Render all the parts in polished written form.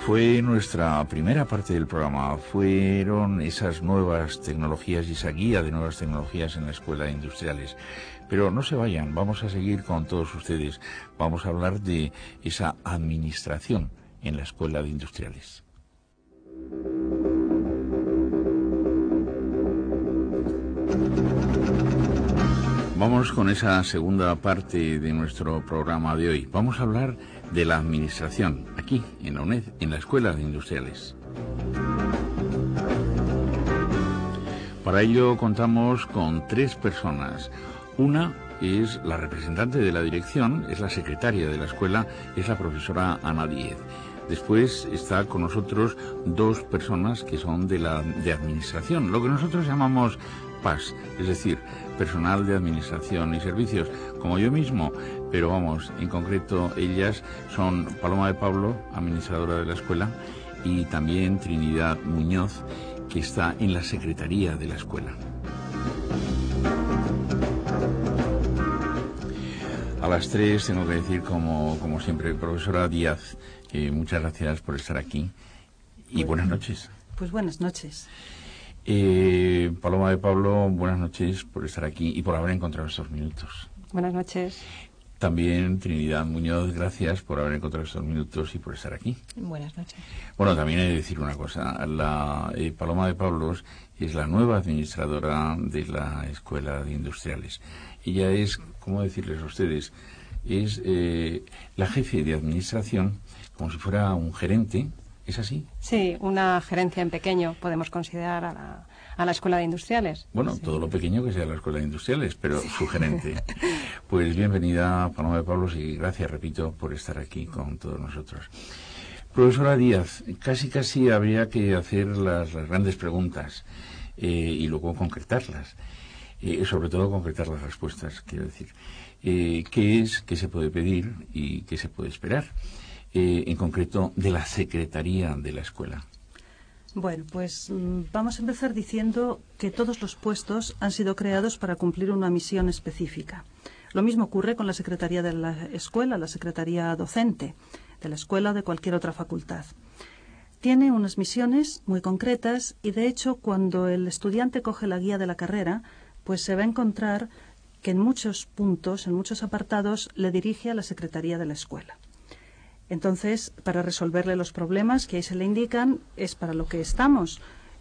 Fue nuestra primera parte del programa, fueron esas nuevas tecnologías y esa guía de nuevas tecnologías en la Escuela de Industriales. Pero no se vayan, vamos a seguir con todos ustedes. Vamos a hablar de esa administración en la Escuela de Industriales. Vamos con esa segunda parte de nuestro programa de hoy. Vamos a hablar de la administración, aquí, en la UNED, en la Escuela de Industriales. Para ello contamos con 3 personas. Una es la representante de la dirección, es la secretaria de la escuela, es la profesora Ana Díez. Después está con nosotros 2 personas que son de administración, lo que nosotros llamamos PAS, es decir, personal de administración y servicios, como yo mismo, pero vamos, en concreto ellas son Paloma de Pablo, administradora de la escuela, y también Trinidad Muñoz, que está en la secretaría de la escuela. A las 3 tengo que decir, como siempre, profesora Díaz, muchas gracias por estar aquí y buenas noches. Pues buenas noches. Paloma de Pablo, buenas noches por estar aquí y por haber encontrado estos minutos. Buenas noches. También Trinidad Muñoz, gracias por haber encontrado estos minutos y por estar aquí. Buenas noches. Bueno, también he de decir una cosa. Paloma de Pablo es la nueva administradora de la Escuela de Industriales. Ella es, ¿cómo decirles a ustedes? Es la jefe de administración, como si fuera un gerente. ¿Es así? Sí, una gerencia en pequeño, podemos considerar a la Escuela de Industriales. Bueno, sí. Todo lo pequeño que sea la Escuela de Industriales, pero sí. Su gerente. Pues bienvenida, Paloma de Pablos, y gracias, repito, por estar aquí con todos nosotros. Profesora Díaz, casi habría que hacer las grandes preguntas y luego concretarlas. Sobre todo concretar las respuestas, quiero decir. ¿Qué es, qué se puede pedir y qué se puede esperar? En concreto, de la Secretaría de la Escuela. Bueno, pues vamos a empezar diciendo que todos los puestos han sido creados para cumplir una misión específica. Lo mismo ocurre con la Secretaría de la Escuela, la Secretaría Docente de la Escuela o de cualquier otra facultad. Tiene unas misiones muy concretas y, de hecho, cuando el estudiante coge la guía de la carrera, pues se va a encontrar que en muchos puntos, en muchos apartados, le dirige a la Secretaría de la Escuela. Entonces, para resolverle los problemas que ahí se le indican, es para lo que estamos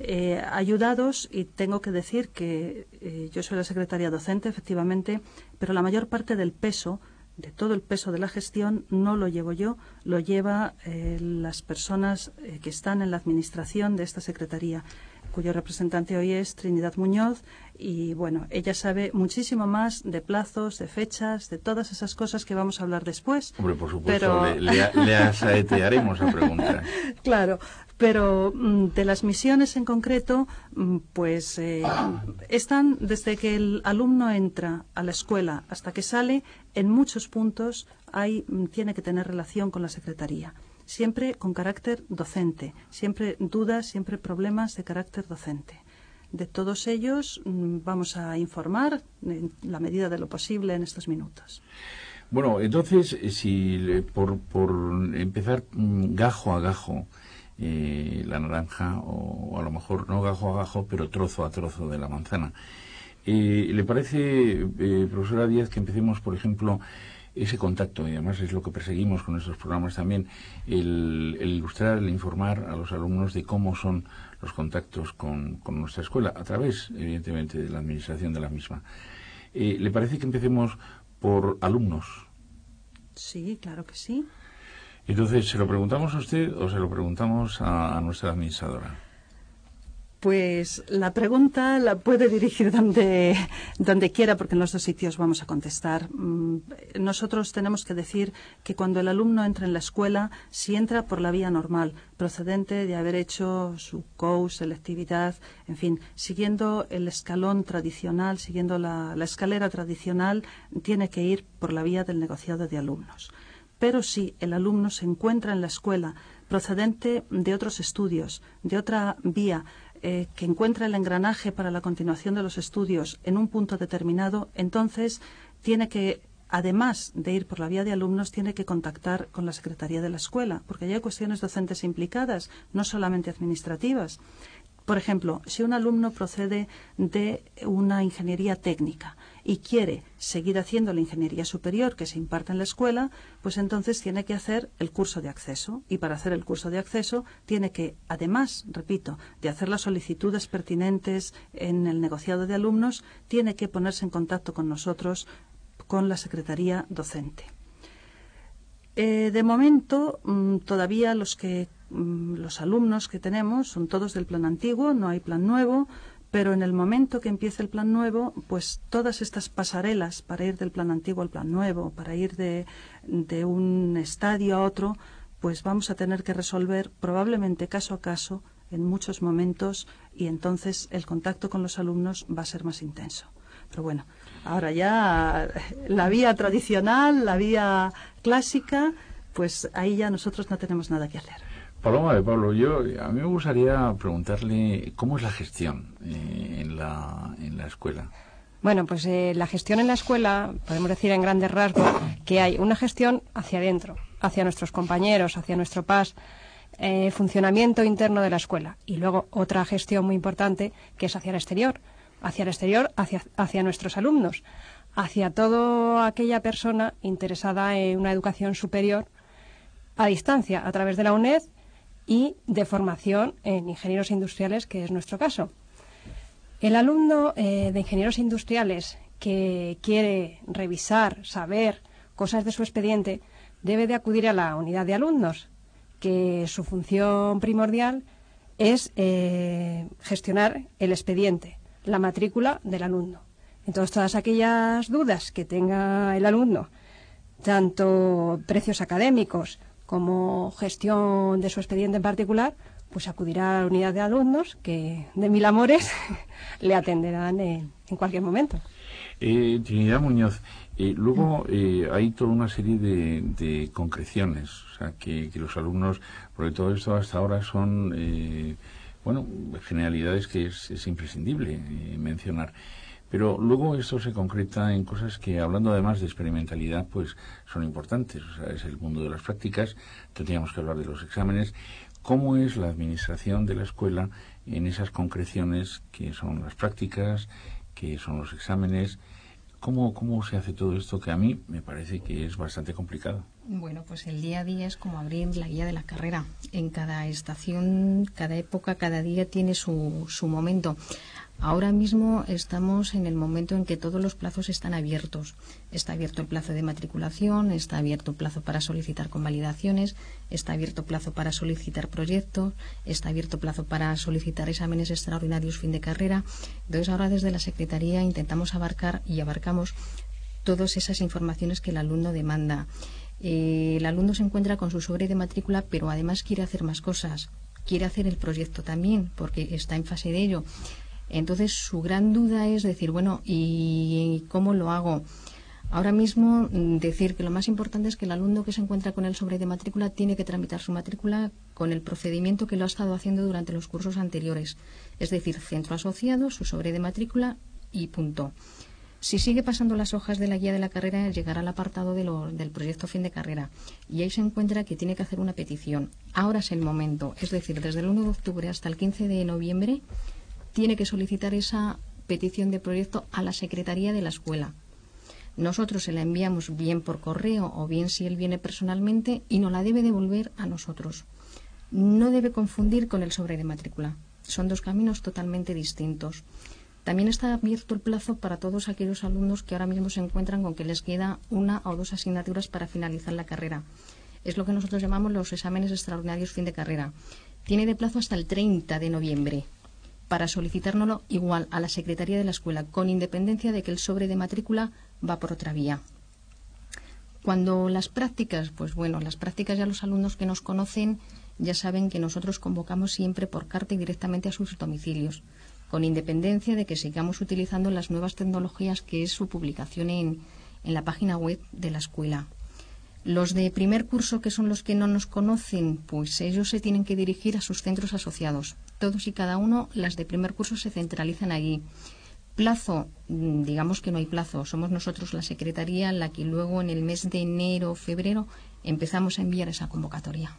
ayudados, y tengo que decir que yo soy la secretaria docente, efectivamente, pero la mayor parte del peso, de todo el peso de la gestión, no lo llevo yo, lo lleva las personas que están en la administración de esta secretaría, cuyo representante hoy es Trinidad Muñoz, y bueno, ella sabe muchísimo más de plazos, de fechas, de todas esas cosas que vamos a hablar después. Hombre, por supuesto, pero... le asaetearemos a preguntar. Claro, pero de las misiones en concreto, pues están desde que el alumno entra a la escuela hasta que sale, en muchos puntos tiene que tener relación con la secretaría. Siempre con carácter docente, siempre dudas, siempre problemas de carácter docente. De todos ellos vamos a informar en la medida de lo posible en estos minutos. Bueno, entonces, si por empezar gajo a gajo, la naranja, o a lo mejor no gajo a gajo, pero trozo a trozo de la manzana. ¿Le parece, profesora Díaz, que empecemos, por ejemplo, ese contacto, y además es lo que perseguimos con estos programas también, el ilustrar, el informar a los alumnos de cómo son los contactos con nuestra escuela, a través, evidentemente, de la administración de la misma? ¿Le parece que empecemos por alumnos? Sí, claro que sí. Entonces, ¿se lo preguntamos a usted o se lo preguntamos a nuestra administradora? Pues la pregunta la puede dirigir donde quiera, porque en los 2 sitios vamos a contestar. Nosotros tenemos que decir que cuando el alumno entra en la escuela, si entra por la vía normal, procedente de haber hecho su COUS, selectividad, en fin, siguiendo el escalón tradicional, siguiendo la escalera tradicional, tiene que ir por la vía del negociado de alumnos. Pero si el alumno se encuentra en la escuela procedente de otros estudios, de otra vía, que encuentra el engranaje para la continuación de los estudios en un punto determinado, entonces tiene que además de ir por la vía de alumnos, tiene que contactar con la Secretaría de la escuela, porque ya hay cuestiones docentes implicadas, no solamente administrativas. Por ejemplo, si un alumno procede de una ingeniería técnica y quiere seguir haciendo la ingeniería superior que se imparte en la escuela, pues entonces tiene que hacer el curso de acceso. Y para hacer el curso de acceso tiene que, además, repito, de hacer las solicitudes pertinentes en el negociado de alumnos, tiene que ponerse en contacto con nosotros, con la Secretaría Docente. De momento, todavía los alumnos que tenemos son todos del plan antiguo, no hay plan nuevo, pero en el momento que empiece el plan nuevo, pues todas estas pasarelas para ir del plan antiguo al plan nuevo, para ir de un estadio a otro, pues vamos a tener que resolver probablemente caso a caso en muchos momentos, y entonces el contacto con los alumnos va a ser más intenso. Pero bueno, ahora ya la vía tradicional, la vía clásica, pues ahí ya nosotros no tenemos nada que hacer. Paloma, Pablo, a mí me gustaría preguntarle cómo es la gestión en la escuela. Bueno, pues la gestión en la escuela, podemos decir en grandes rasgos que hay una gestión hacia adentro, hacia nuestros compañeros, hacia nuestro PAS, funcionamiento interno de la escuela, y luego otra gestión muy importante que es hacia el exterior, hacia nuestros alumnos, hacia toda aquella persona interesada en una educación superior a distancia, a través de la UNED y de formación en ingenieros industriales, que es nuestro caso. El alumno de ingenieros industriales que quiere revisar, saber cosas de su expediente, debe de acudir a la unidad de alumnos, que su función primordial es gestionar el expediente, la matrícula del alumno. Entonces, todas aquellas dudas que tenga el alumno, tanto precios académicos como gestión de su expediente en particular, pues acudirá a la unidad de alumnos, que de mil amores le atenderán en cualquier momento. Trinidad Muñoz, luego hay toda una serie de concreciones, o sea, que los alumnos, porque todo esto hasta ahora son generalidades que es imprescindible mencionar. Pero luego esto se concreta en cosas que, hablando además de experimentalidad, pues son importantes. O sea, es el mundo de las prácticas, tendríamos que hablar de los exámenes. ¿Cómo es la administración de la escuela en esas concreciones que son las prácticas, que son los exámenes? ¿Cómo se hace todo esto, que a mí me parece que es bastante complicado? Bueno, pues el día a día es como abrir la guía de la carrera. En cada estación, cada época, cada día tiene su momento. Ahora mismo estamos en el momento en que todos los plazos están abiertos. Está abierto el plazo de matriculación, está abierto el plazo para solicitar convalidaciones, está abierto el plazo para solicitar proyectos, está abierto el plazo para solicitar exámenes extraordinarios fin de carrera. Entonces, ahora desde la Secretaría intentamos abarcar y abarcamos todas esas informaciones que el alumno demanda. El alumno se encuentra con su sobre de matrícula, pero además quiere hacer más cosas. Quiere hacer el proyecto también, porque está en fase de ello. Entonces, su gran duda es decir, bueno, ¿y cómo lo hago? Ahora mismo, decir que lo más importante es que el alumno que se encuentra con el sobre de matrícula tiene que tramitar su matrícula con el procedimiento que lo ha estado haciendo durante los cursos anteriores. Es decir, centro asociado, su sobre de matrícula y punto. Si sigue pasando las hojas de la guía de la carrera, llegará al apartado del proyecto fin de carrera, y ahí se encuentra que tiene que hacer una petición. Ahora es el momento, es decir, desde el 1 de octubre hasta el 15 de noviembre, tiene que solicitar esa petición de proyecto a la Secretaría de la escuela. Nosotros se la enviamos bien por correo o bien si él viene personalmente, y nos la debe devolver a nosotros. No debe confundir con el sobre de matrícula. Son dos caminos totalmente distintos. También está abierto el plazo para todos aquellos alumnos que ahora mismo se encuentran con que les queda 1 o 2 asignaturas para finalizar la carrera. Es lo que nosotros llamamos los exámenes extraordinarios fin de carrera. Tiene de plazo hasta el 30 de noviembre. Para solicitárnoslo igual a la Secretaría de la escuela, con independencia de que el sobre de matrícula va por otra vía. Cuando las prácticas, pues bueno, las prácticas ya los alumnos que nos conocen ya saben que nosotros convocamos siempre por carta y directamente a sus domicilios, con independencia de que sigamos utilizando las nuevas tecnologías que es su publicación en la página web de la escuela. Los de primer curso, que son los que no nos conocen, pues ellos se tienen que dirigir a sus centros asociados. Todos y cada uno, las de primer curso se centralizan allí. Plazo, digamos que no hay plazo. Somos nosotros, la Secretaría, la que luego en el mes de enero, febrero, empezamos a enviar esa convocatoria.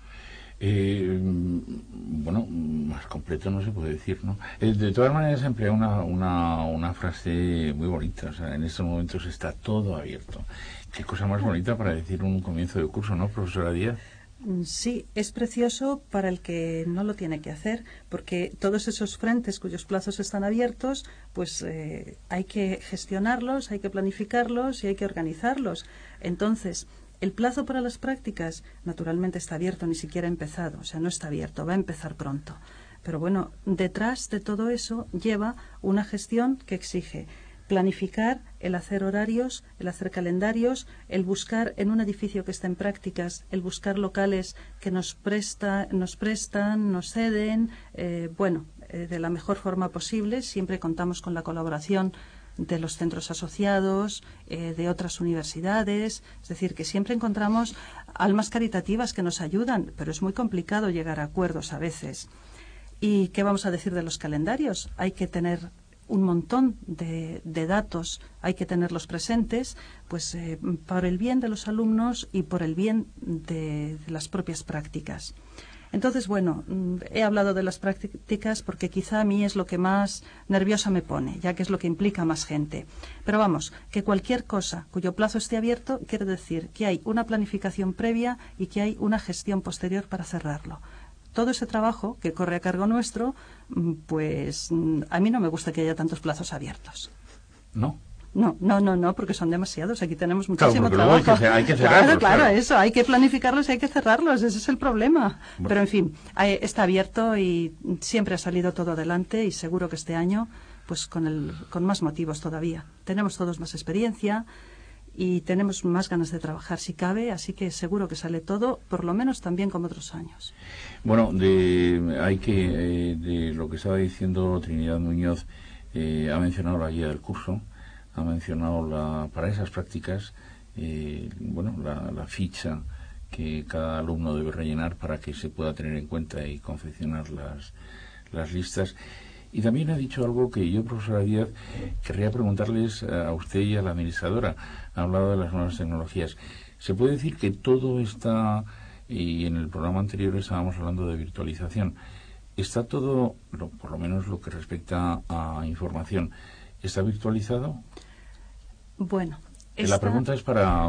Bueno, más completo no se puede decir, ¿no? De todas maneras, emplea una frase muy bonita. O sea, en estos momentos está todo abierto. Qué cosa más bonita para decir un comienzo de curso, ¿no, profesora Díaz? Sí, es precioso para el que no lo tiene que hacer, porque todos esos frentes cuyos plazos están abiertos, pues hay que gestionarlos, hay que planificarlos y hay que organizarlos. Entonces, el plazo para las prácticas, naturalmente está abierto, ni siquiera ha empezado, o sea, no está abierto, va a empezar pronto. Pero bueno, detrás de todo eso lleva una gestión que exige planificar, el hacer horarios, el hacer calendarios, el buscar en un edificio que está en prácticas, el buscar locales que nos prestan, nos ceden, de la mejor forma posible. Siempre contamos con la colaboración de los centros asociados, de otras universidades, es decir, que siempre encontramos almas caritativas que nos ayudan, pero es muy complicado llegar a acuerdos a veces. ¿Y qué vamos a decir de los calendarios? Hay que tener un montón de datos, hay que tenerlos presentes, pues por el bien de los alumnos y por el bien de las propias prácticas. Entonces, bueno, he hablado de las prácticas porque quizá a mí es lo que más nerviosa me pone, ya que es lo que implica más gente. Pero vamos, que cualquier cosa cuyo plazo esté abierto quiere decir que hay una planificación previa y que hay una gestión posterior para cerrarlo. Todo ese trabajo que corre a cargo nuestro, pues a mí no me gusta que haya tantos plazos abiertos. ¿No? No, porque son demasiados. Aquí tenemos muchísimo trabajo. Hay que cerrarlos. Claro, eso, hay que planificarlos y hay que cerrarlos. Ese es el problema. Bueno. Pero, en fin, está abierto y siempre ha salido todo adelante y seguro que este año, pues con más motivos todavía. Tenemos todos más experiencia y tenemos más ganas de trabajar si cabe, así que seguro que sale todo, por lo menos también como otros años. Bueno, de lo que estaba diciendo Trinidad Muñoz, ha mencionado la guía del curso, ha mencionado para esas prácticas, la ficha que cada alumno debe rellenar para que se pueda tener en cuenta y confeccionar las listas. Y también ha dicho algo que yo, profesora Díaz, querría preguntarles a usted y a la administradora. Ha hablado de las nuevas tecnologías. ¿Se puede decir que todo está, y en el programa anterior estábamos hablando de virtualización, está todo, por lo menos lo que respecta a información, está virtualizado? Bueno, la pregunta es para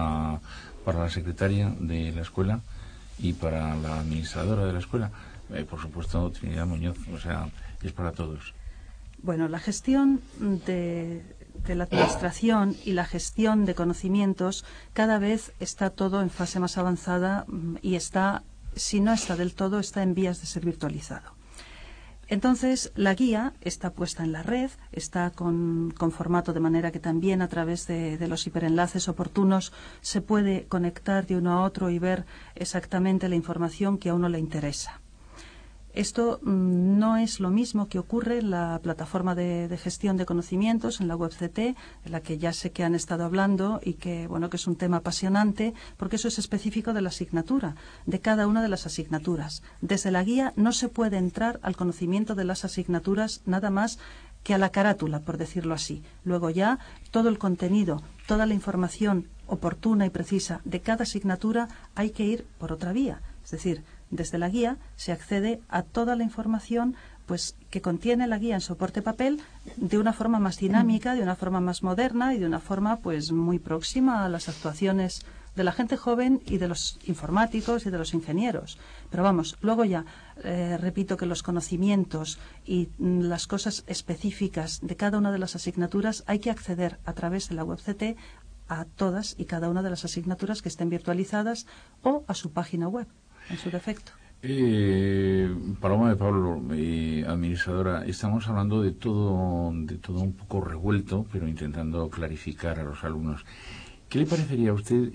la secretaria de la escuela y para la administradora de la escuela. Por supuesto, Trinidad Muñoz, o sea, es para todos. Bueno, la gestión de la administración y la gestión de conocimientos cada vez está todo en fase más avanzada y si no está del todo, está en vías de ser virtualizado. Entonces, la guía está puesta en la red, está con formato de manera que también a través de los hiperenlaces oportunos se puede conectar de uno a otro y ver exactamente la información que a uno le interesa. Esto no es lo mismo que ocurre en la plataforma de gestión de conocimientos, en la WebCT, de la que ya sé que han estado hablando y que es un tema apasionante, porque eso es específico de la asignatura, de cada una de las asignaturas. Desde la guía no se puede entrar al conocimiento de las asignaturas nada más que a la carátula, por decirlo así. Luego ya todo el contenido, toda la información oportuna y precisa de cada asignatura hay que ir por otra vía, es decir, desde la guía se accede a toda la información que contiene la guía en soporte papel de una forma más dinámica, de una forma más moderna y de una forma muy próxima a las actuaciones de la gente joven y de los informáticos y de los ingenieros. Pero luego ya repito que los conocimientos y las cosas específicas de cada una de las asignaturas hay que acceder a través de la WebCT a todas y cada una de las asignaturas que estén virtualizadas o a su página web, en su defecto. Paloma de Pablo, administradora, estamos hablando de todo un poco revuelto, pero intentando clarificar a los alumnos. ¿Qué le parecería a usted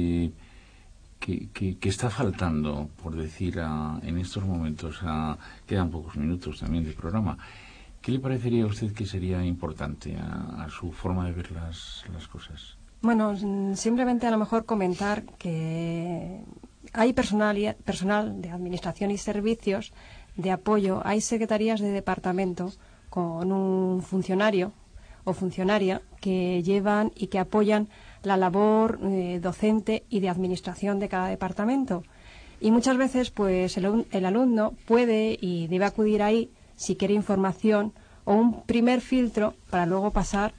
que está faltando, por decir, en estos momentos, quedan pocos minutos también de programa, ¿qué le parecería a usted que sería importante a su forma de ver las cosas? Bueno, simplemente a lo mejor comentar que hay personal de administración y servicios de apoyo, hay secretarías de departamento con un funcionario o funcionaria que llevan y que apoyan la labor docente y de administración de cada departamento. Y muchas veces pues el alumno puede y debe acudir ahí si quiere información o un primer filtro para luego pasar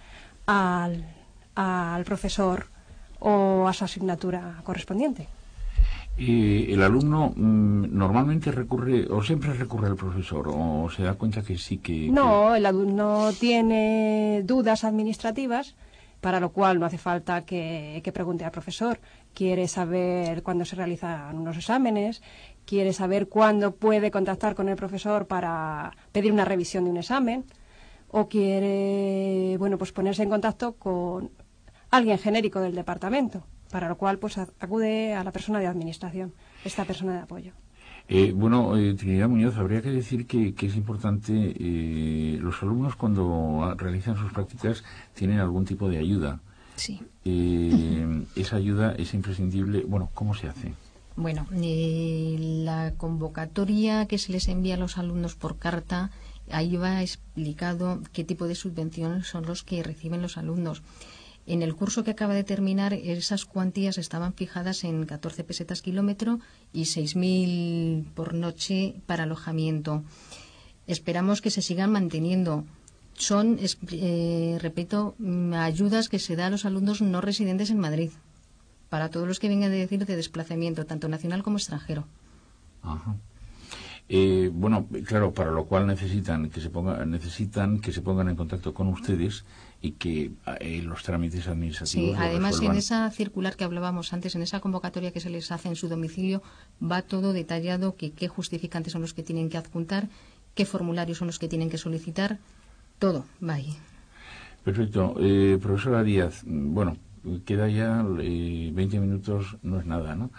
al profesor o a su asignatura correspondiente. ¿Y el alumno normalmente recurre o siempre recurre al profesor o se da cuenta que sí que...? No, el alumno tiene dudas administrativas, para lo cual no hace falta que pregunte al profesor. Quiere saber cuándo se realizan unos exámenes, quiere saber cuándo puede contactar con el profesor para pedir una revisión de un examen, o quiere, bueno, pues ponerse en contacto con alguien genérico del departamento, para lo cual pues acude a la persona de administración, esta persona de apoyo. Trinidad Muñoz, habría que decir que es importante, los alumnos cuando realizan sus prácticas tienen algún tipo de ayuda. Sí. Esa ayuda es imprescindible. Bueno, ¿cómo se hace? Bueno, la convocatoria que se les envía a los alumnos por carta, ahí va explicado qué tipo de subvenciones son los que reciben los alumnos. En el curso que acaba de terminar, esas cuantías estaban fijadas en 14 pesetas kilómetro y 6.000 por noche para alojamiento. Esperamos que se sigan manteniendo. Son, repito, ayudas que se da a los alumnos no residentes en Madrid, para todos los que vengan a decir de desplazamiento, tanto nacional como extranjero. Ajá. Claro, para lo cual necesitan que se pongan en contacto con ustedes y que los trámites administrativos. Sí, además en esa circular que hablábamos antes, en esa convocatoria que se les hace en su domicilio, va todo detallado, qué justificantes son los que tienen que adjuntar, qué formularios son los que tienen que solicitar, todo va ahí. Perfecto. Profesora Díaz, bueno, queda ya 20 minutos, no es nada, ¿no?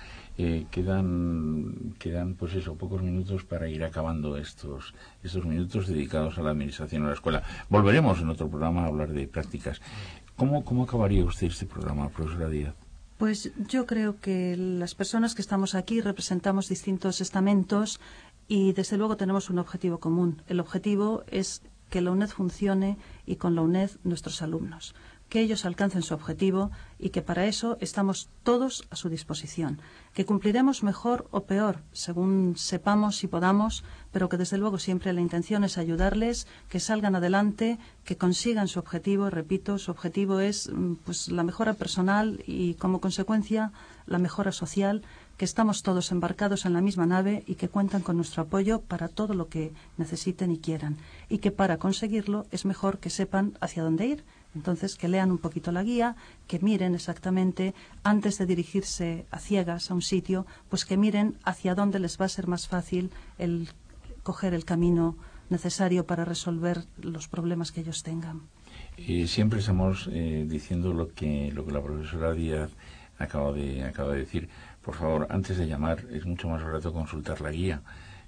Quedan pues eso, pocos minutos para ir acabando estos minutos dedicados a la administración de la escuela. Volveremos en otro programa a hablar de prácticas. ¿Cómo acabaría usted este programa, profesora Díaz? Pues yo creo que las personas que estamos aquí representamos distintos estamentos y desde luego tenemos un objetivo común. El objetivo es que la UNED funcione y con la UNED nuestros alumnos, que ellos alcancen su objetivo y que para eso estamos todos a su disposición, que cumpliremos mejor o peor según sepamos y podamos, pero que desde luego siempre la intención es ayudarles, que salgan adelante, que consigan su objetivo. Repito, su objetivo es pues la mejora personal y como consecuencia la mejora social, que estamos todos embarcados en la misma nave y que cuentan con nuestro apoyo para todo lo que necesiten y quieran, y que para conseguirlo es mejor que sepan hacia dónde ir. Entonces, que lean un poquito la guía, que miren exactamente, antes de dirigirse a ciegas a un sitio, pues que miren hacia dónde les va a ser más fácil el coger el camino necesario para resolver los problemas que ellos tengan. Siempre estamos diciendo lo que la profesora Díaz acaba de decir. Por favor, antes de llamar, es mucho más barato consultar la guía.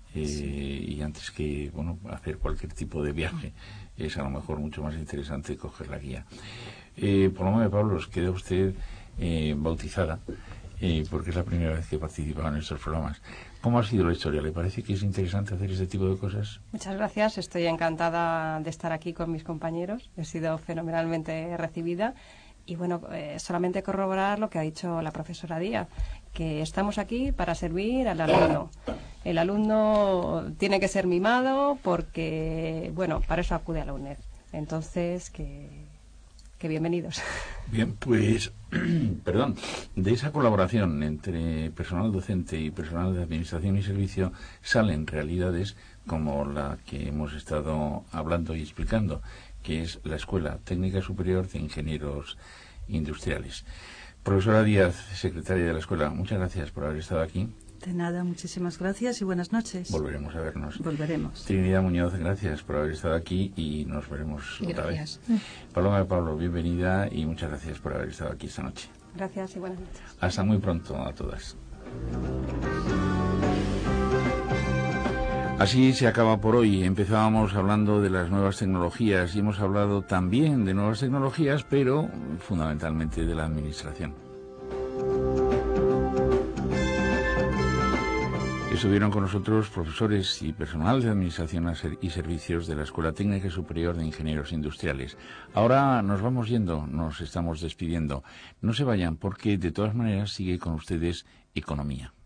Y antes que hacer cualquier tipo de viaje, es a lo mejor mucho más interesante coger la guía. Paloma de Pablos, queda usted bautizada, porque es la primera vez que participa en estos programas. ¿Cómo ha sido la historia? ¿Le parece que es interesante hacer este tipo de cosas? Muchas gracias, estoy encantada de estar aquí con mis compañeros, he sido fenomenalmente recibida. Y bueno, solamente corroborar lo que ha dicho la profesora Díaz, que estamos aquí para servir al alumno. El alumno tiene que ser mimado porque, bueno, para eso acude a la UNED. Entonces, que bienvenidos. Bien, pues, perdón, de esa colaboración entre personal docente y personal de administración y servicio salen realidades como la que hemos estado hablando y explicando, que es la Escuela Técnica Superior de Ingenieros Industriales. Profesora Díaz, secretaria de la escuela, muchas gracias por haber estado aquí. De nada, muchísimas gracias y buenas noches. Volveremos a vernos. Volveremos. Trinidad Muñoz, gracias por haber estado aquí y nos veremos otra vez. Gracias. Paloma de Pablo, bienvenida y muchas gracias por haber estado aquí esta noche. Gracias y buenas noches. Hasta muy pronto a todas. Así se acaba por hoy. Empezábamos hablando de las nuevas tecnologías y hemos hablado también de nuevas tecnologías, pero fundamentalmente de la administración. Estuvieron con nosotros profesores y personal de Administración y Servicios de la Escuela Técnica Superior de Ingenieros Industriales. Ahora nos vamos yendo, nos estamos despidiendo. No se vayan porque de todas maneras sigue con ustedes Economía.